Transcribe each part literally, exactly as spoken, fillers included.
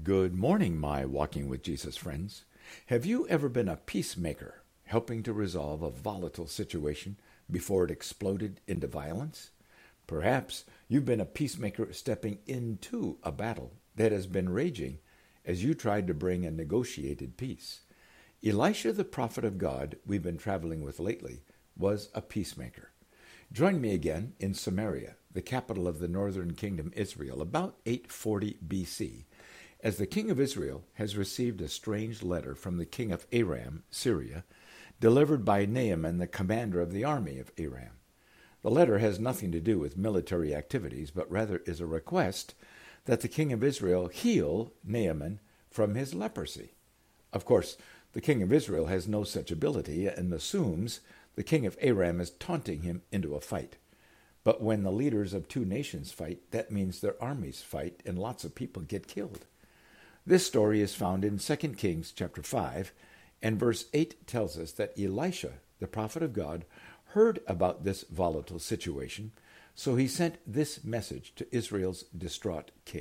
Good morning, my Walking with Jesus friends. Have you ever been a peacemaker, helping to resolve a volatile situation before it exploded into violence? Perhaps you've been a peacemaker stepping into a battle that has been raging as you tried to bring a negotiated peace. Elisha, the prophet of God we've been traveling with lately, was a peacemaker. Join me again in Samaria, the capital of the northern kingdom Israel, about eight forty B C, as the king of Israel has received a strange letter from the king of Aram, Syria, delivered by Naaman, the commander of the army of Aram. The letter has nothing to do with military activities, but rather is a request that the king of Israel heal Naaman from his leprosy. Of course, the king of Israel has no such ability and assumes the king of Aram is taunting him into a fight. But when the leaders of two nations fight, that means their armies fight and lots of people get killed. This story is found in Second Kings chapter five, and verse eight tells us that Elisha, the prophet of God, heard about this volatile situation, so he sent this message to Israel's distraught king.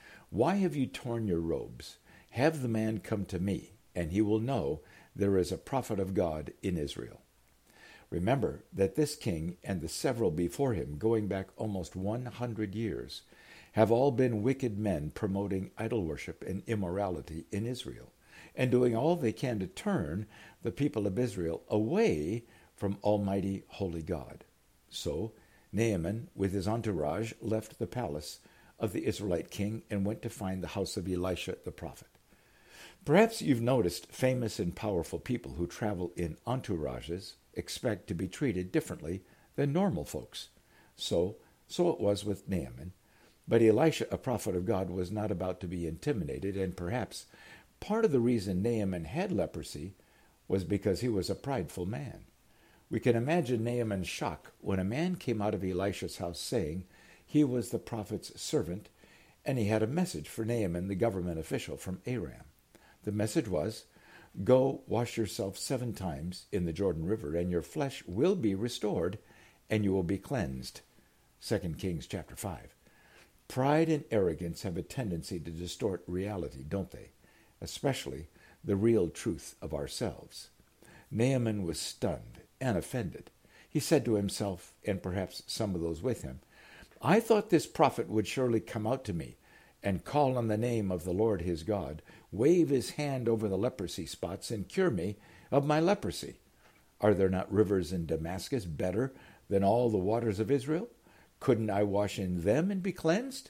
Why have you torn your robes? Have the man come to me, and he will know there is a prophet of God in Israel. Remember that this king and the several before him, going back almost one hundred years, have all been wicked men promoting idol worship and immorality in Israel, and doing all they can to turn the people of Israel away from Almighty Holy God. So Naaman, with his entourage, left the palace of the Israelite king and went to find the house of Elisha the prophet. Perhaps you've noticed famous and powerful people who travel in entourages expect to be treated differently than normal folks. So, so it was with Naaman. But Elisha, a prophet of God, was not about to be intimidated, and perhaps part of the reason Naaman had leprosy was because he was a prideful man. We can imagine Naaman's shock when a man came out of Elisha's house saying he was the prophet's servant, and he had a message for Naaman, the government official from Aram. The message was, "Go wash yourself seven times in the Jordan River, and your flesh will be restored, and you will be cleansed." Second Kings chapter five. Pride and arrogance have a tendency to distort reality, don't they? Especially the real truth of ourselves. Naaman was stunned and offended. He said to himself, and perhaps some of those with him, "I thought this prophet would surely come out to me and call on the name of the Lord his God, wave his hand over the leprosy spots, and cure me of my leprosy. Are there not rivers in Damascus better than all the waters of Israel? Couldn't I wash in them and be cleansed?"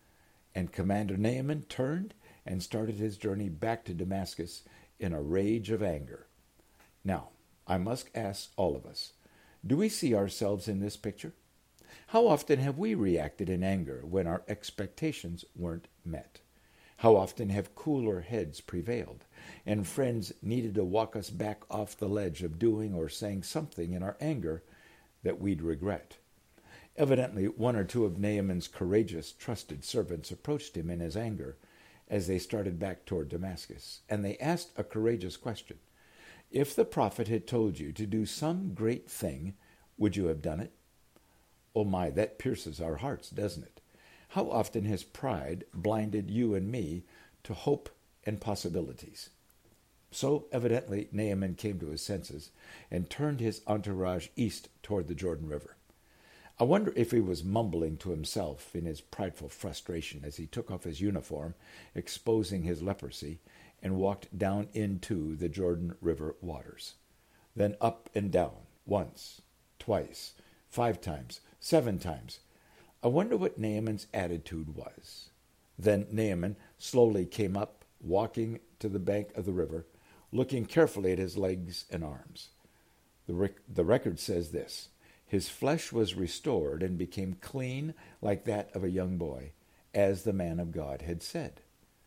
And Commander Naaman turned and started his journey back to Damascus in a rage of anger. Now, I must ask all of us, do we see ourselves in this picture? How often have we reacted in anger when our expectations weren't met? How often have cooler heads prevailed, and friends needed to walk us back off the ledge of doing or saying something in our anger that we'd regret? Evidently, one or two of Naaman's courageous, trusted servants approached him in his anger as they started back toward Damascus, and they asked a courageous question. If the prophet had told you to do some great thing, would you have done it? Oh my, that pierces our hearts, doesn't it? How often has pride blinded you and me to hope and possibilities? So evidently Naaman came to his senses and turned his entourage east toward the Jordan River. I wonder if he was mumbling to himself in his prideful frustration as he took off his uniform, exposing his leprosy, and walked down into the Jordan River waters. Then up and down, once, twice, five times, seven times. I wonder what Naaman's attitude was. Then Naaman slowly came up, walking to the bank of the river, looking carefully at his legs and arms. The, rec- the record says this: his flesh was restored and became clean like that of a young boy, as the man of God had said.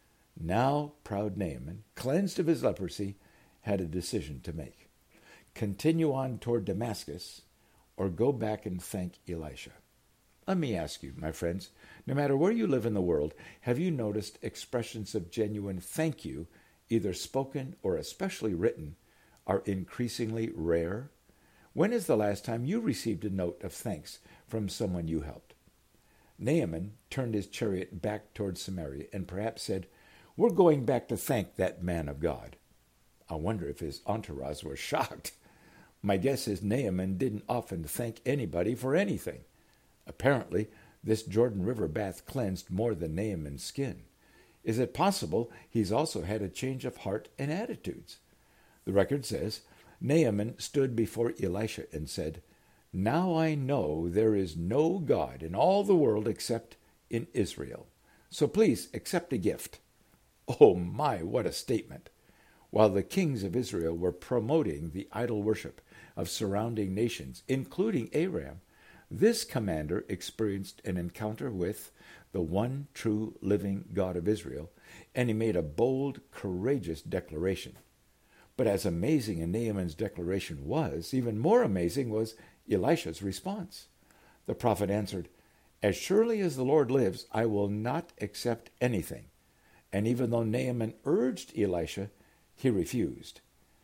Now proud Naaman, cleansed of his leprosy, had a decision to make. Continue on toward Damascus, or go back and thank Elisha. Let me ask you, my friends, no matter where you live in the world, have you noticed expressions of genuine thank you, either spoken or especially written, are increasingly rare? When is the last time you received a note of thanks from someone you helped? Naaman turned his chariot back toward Samaria and perhaps said, We're going back to thank that man of God. I wonder if his entourage was shocked. My guess is Naaman didn't often thank anybody for anything. Apparently, this Jordan River bath cleansed more than Naaman's skin. Is it possible he's also had a change of heart and attitudes? The record says, Naaman stood before Elisha and said, "Now I know there is no God in all the world except in Israel. So please accept a gift." Oh my, what a statement! While the kings of Israel were promoting the idol worship of surrounding nations, including Aram, this commander experienced an encounter with the one true living God of Israel, and he made a bold, courageous declaration. But as amazing as Naaman's declaration was, even more amazing was Elisha's response. The prophet answered, "As surely as the Lord lives, I will not accept anything." And even though Naaman urged Elisha, he refused.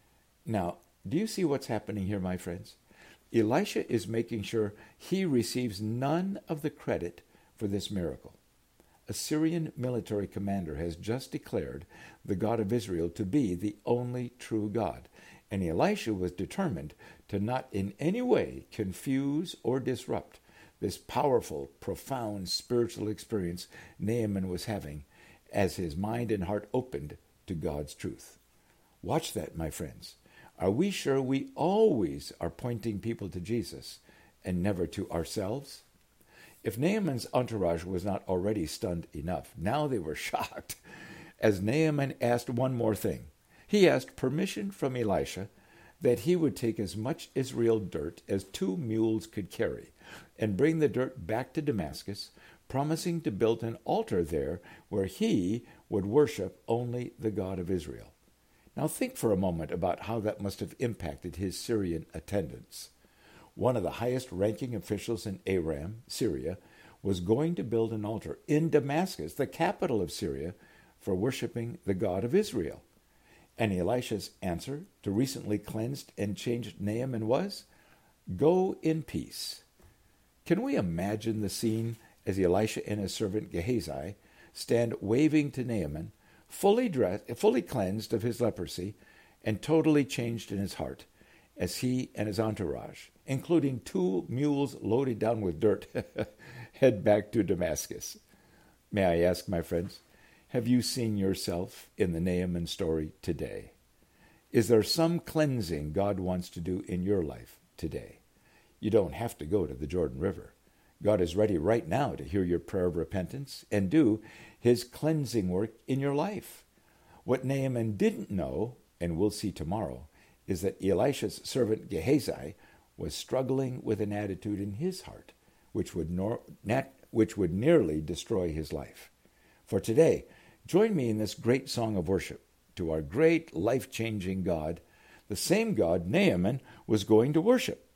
Now, do you see what's happening here, my friends? Elisha is making sure he receives none of the credit for this miracle. A Syrian military commander has just declared the God of Israel to be the only true God, and Elisha was determined to not in any way confuse or disrupt this powerful, profound spiritual experience Naaman was having as his mind and heart opened to God's truth. Watch that, my friends. Are we sure we always are pointing people to Jesus and never to ourselves? If Naaman's entourage was not already stunned enough, now they were shocked, as Naaman asked one more thing. He asked permission from Elisha that he would take as much Israel dirt as two mules could carry and bring the dirt back to Damascus, promising to build an altar there where he would worship only the God of Israel. Now think for a moment about how that must have impacted his Syrian attendants. One of the highest-ranking officials in Aram, Syria, was going to build an altar in Damascus, the capital of Syria, for worshiping the God of Israel. And Elisha's answer to recently cleansed and changed Naaman was, "Go in peace." Can we imagine the scene as Elisha and his servant Gehazi stand waving to Naaman, fully dressed, fully cleansed of his leprosy, and totally changed in his heart, as he and his entourage, including two mules loaded down with dirt, head back to Damascus? May I ask, my friends, have you seen yourself in the Naaman story today? Is there some cleansing God wants to do in your life today? You don't have to go to the Jordan River. God is ready right now to hear your prayer of repentance and do his cleansing work in your life. What Naaman didn't know, and we'll see tomorrow, is that Elisha's servant Gehazi was struggling with an attitude in his heart which would, nor- nat- which would nearly destroy his life. For today, join me in this great song of worship to our great life-changing God, the same God Naaman was going to worship.